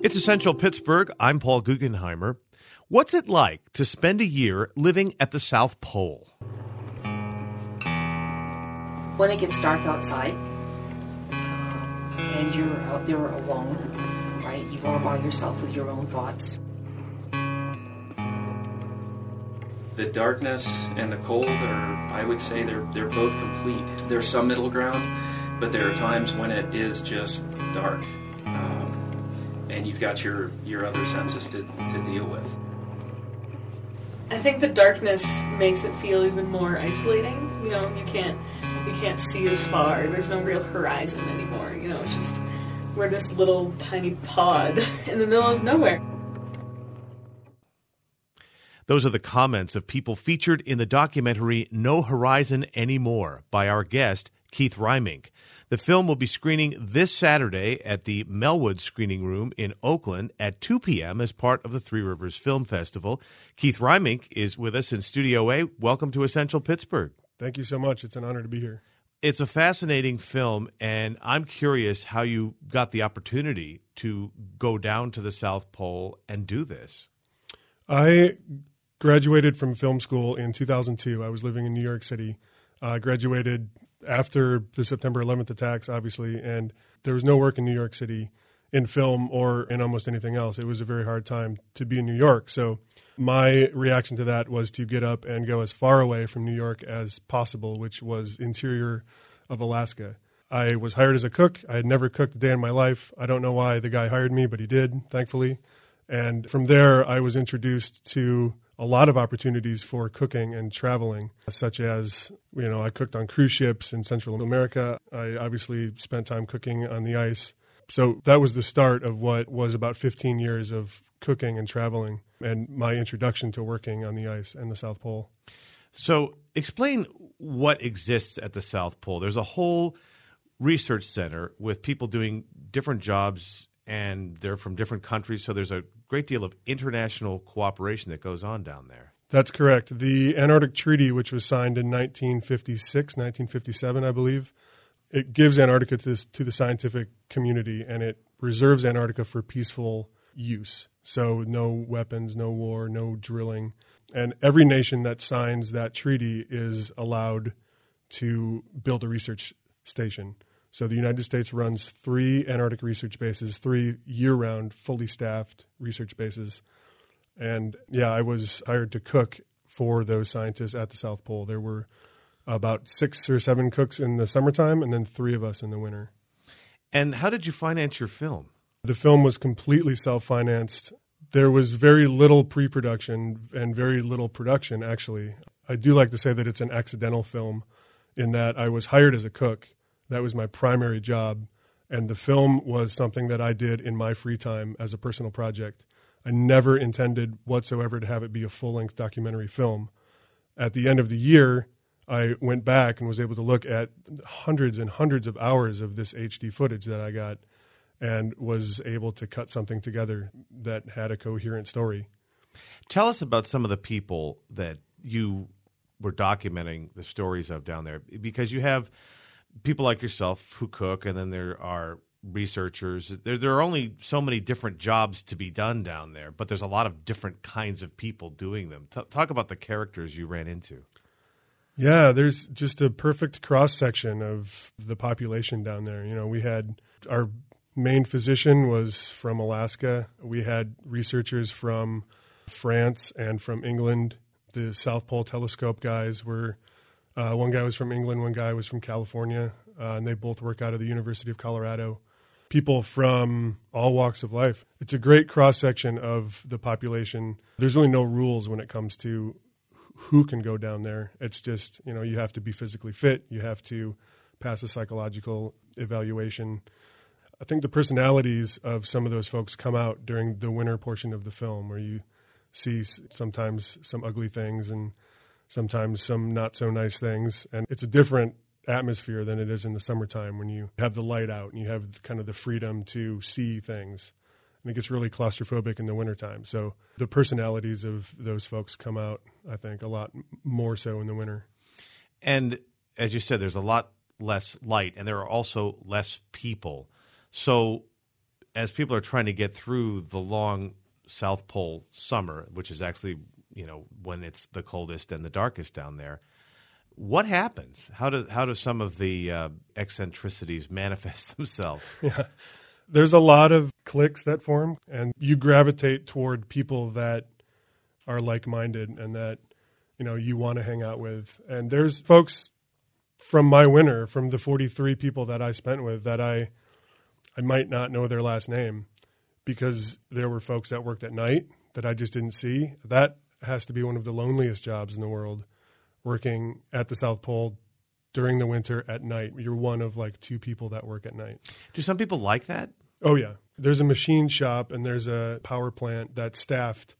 It's Essential Pittsburgh. I'm Paul Guggenheimer. What's it like to spend a year living at the South Pole? When it gets dark outside and you're out there alone, right? You are by yourself with your own thoughts. The darkness and the cold I would say they're both complete. There's some middle ground, but there are times when it is just dark. And you've got your other senses to deal with. I think the darkness makes it feel even more isolating. You know, you can't see as far. There's no real horizon anymore. You know, it's just we're this little tiny pod in the middle of nowhere. Those are the comments of people featured in the documentary No Horizon Anymore by our guest, Keith Reimink. The film will be screening this Saturday at the Melwood Screening Room in Oakland at 2 p.m. as part of the Three Rivers Film Festival. Keith Reimink is with us in Studio A. Welcome to Essential Pittsburgh. Thank you so much. It's an honor to be here. It's a fascinating film, and I'm curious how you got the opportunity to go down to the South Pole and do this. I graduated from film school in 2002. I was living in New York City. I graduated after the September 11th attacks, obviously, and there was no work in New York City in film or in almost anything else. It was a very hard time to be in New York. So my reaction to that was to get up and go as far away from New York as possible, which was interior of Alaska. I was hired as a cook. I had never cooked a day in my life. I don't know why the guy hired me, but he did, thankfully. And from there, I was introduced to a lot of opportunities for cooking and traveling, such as, I cooked on cruise ships in Central America. I obviously spent time cooking on the ice. So that was the start of what was about 15 years of cooking and traveling and my introduction to working on the ice and the South Pole. So explain what exists at the South Pole. There's a whole research center with people doing different jobs, and they're from different countries, so there's a great deal of international cooperation that goes on down there. That's correct. The Antarctic Treaty, which was signed in 1957, I believe, it gives Antarctica to the scientific community, and it reserves Antarctica for peaceful use. So no weapons, no war, no drilling. And every nation that signs that treaty is allowed to build a research station. So the United States runs 3 Antarctic research bases, 3 year-round, fully staffed research bases. And, I was hired to cook for those scientists at the South Pole. There were about 6 or 7 cooks in the summertime and then 3 of us in the winter. And how did you finance your film? The film was completely self-financed. There was very little pre-production and very little production, actually. I do like to say that it's an accidental film in that I was hired as a cook. That was my primary job, and the film was something that I did in my free time as a personal project. I never intended whatsoever to have it be a full-length documentary film. At the end of the year, I went back and was able to look at hundreds and hundreds of hours of this HD footage that I got and was able to cut something together that had a coherent story. Tell us about some of the people that you were documenting the stories of down there, because you have people like yourself who cook, and then there are researchers. There are only so many different jobs to be done down there, but there's a lot of different kinds of people doing them. Talk about the characters you ran into. Yeah, there's just a perfect cross-section of the population down there. We had our main physician was from Alaska. We had researchers from France and from England. The South Pole Telescope guys were one guy was from England, one guy was from California, and they both work out of the University of Colorado. People from all walks of life. It's a great cross-section of the population. There's really no rules when it comes to who can go down there. It's just, you have to be physically fit. You have to pass a psychological evaluation. I think the personalities of some of those folks come out during the winter portion of the film, where you see sometimes some ugly things and sometimes some not so nice things. And it's a different atmosphere than it is in the summertime when you have the light out and you have kind of the freedom to see things. And it gets really claustrophobic in the wintertime. So the personalities of those folks come out, I think, a lot more so in the winter. And as you said, there's a lot less light, and there are also less people. So as people are trying to get through the long South Pole summer, which is actually, when it's the coldest and the darkest down there, what happens? How do some of the eccentricities manifest themselves? Yeah. There's a lot of cliques that form, and you gravitate toward people that are like-minded and that, you want to hang out with. And there's folks from my winter, from the 43 people that I spent with, that I might not know their last name because there were folks that worked at night that I just didn't see. That has to be one of the loneliest jobs in the world, working at the South Pole during the winter at night. You're one of like 2 people that work at night. Do some people like that? Oh, yeah. There's a machine shop and there's a power plant that's staffed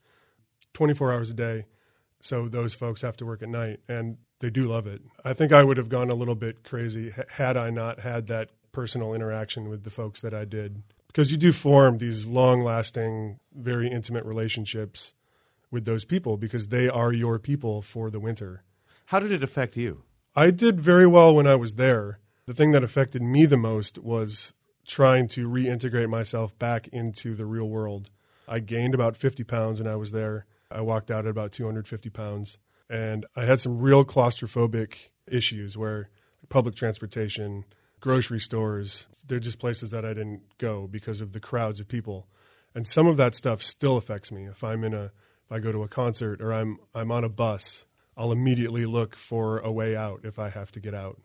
24 hours a day. So those folks have to work at night, and they do love it. I think I would have gone a little bit crazy had I not had that personal interaction with the folks that I did. Because you do form these long-lasting, very intimate relationships with those people because they are your people for the winter. How did it affect you? I did very well when I was there. The thing that affected me the most was trying to reintegrate myself back into the real world. I gained about 50 pounds when I was there. I walked out at about 250 pounds. And I had some real claustrophobic issues where public transportation, grocery stores, they're just places that I didn't go because of the crowds of people. And some of that stuff still affects me. If I go to a concert or I'm on a bus, I'll immediately look for a way out if I have to get out.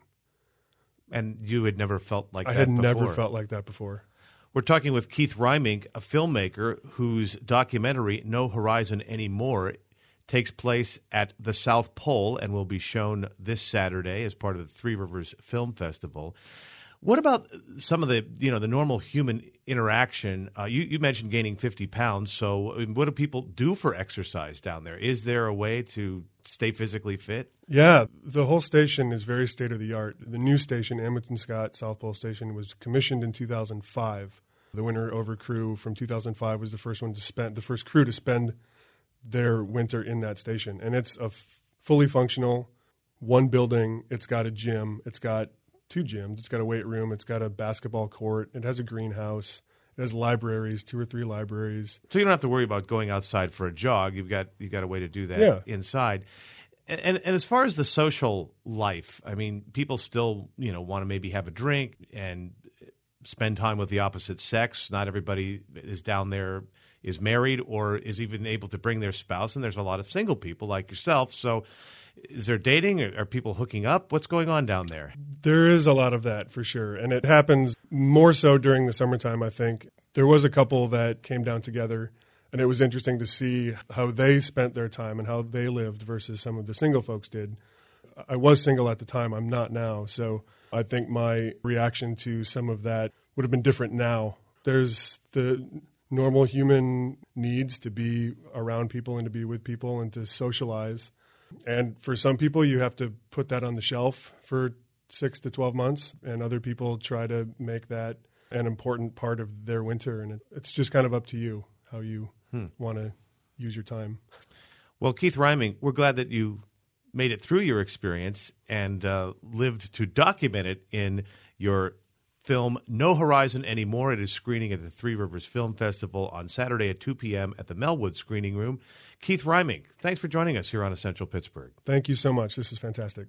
And you had never felt like that before? I had before. never felt like that before. We're talking with Keith Reimink, a filmmaker whose documentary, No Horizon Anymore, takes place at the South Pole and will be shown this Saturday as part of the Three Rivers Film Festival. What about some of the normal human interaction? You mentioned gaining 50 pounds. So what do people do for exercise down there? Is there a way to stay physically fit? Yeah, the whole station is very state-of-the-art. The new station, Edmonton Scott South Pole Station, was commissioned in 2005. The Winter Over crew from 2005 was the first crew to spend their winter in that station. And it's a fully functional, one building. It's got a gym. It's got 2 gyms. It's got a weight room. It's got a basketball court. It has a greenhouse. It has libraries, 2 or 3 libraries. So you don't have to worry about going outside for a jog. You've got a way to do that inside. And as far as the social life, I mean, people still want to maybe have a drink and spend time with the opposite sex. Not everybody is down there is married or is even able to bring their spouse, and there's a lot of single people like yourself. So is there dating? Are people hooking up? What's going on down there? There is a lot of that for sure, and it happens more so during the summertime, I think. There was a couple that came down together, and it was interesting to see how they spent their time and how they lived versus some of the single folks did. I was single at the time. I'm not now, so I think my reaction to some of that would have been different now. There's the normal human needs to be around people and to be with people and to socialize. And for some people, you have to put that on the shelf for 6 to 12 months, and other people try to make that an important part of their winter. And it's just kind of up to you how you want to use your time. Well, Keith Reimink, we're glad that you made it through your experience and lived to document it in your film No Horizon Anymore. It is screening at the Three Rivers Film Festival on Saturday at 2 p.m. at the Melwood Screening Room. Keith Reimink, thanks for joining us here on Essential Pittsburgh. Thank you so much. This is fantastic.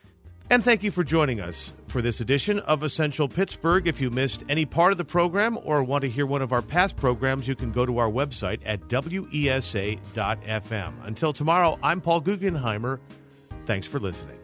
And thank you for joining us for this edition of Essential Pittsburgh. If you missed any part of the program or want to hear one of our past programs, you can go to our website at wesa.fm. Until tomorrow, I'm Paul Guggenheimer. Thanks for listening.